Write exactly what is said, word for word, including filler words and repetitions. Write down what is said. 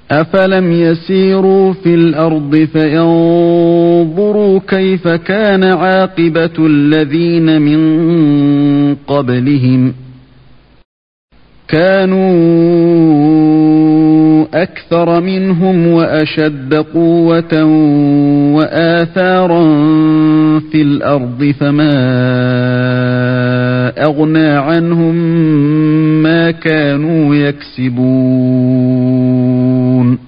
أفلم يسيروا في الأرض فينظروا كيف كان عاقبة الذين من قبلهم كانوا أكثر منهم وأشد قوة وآثارا في الأرض فما أغنى عنهم ما كانوا يكسبون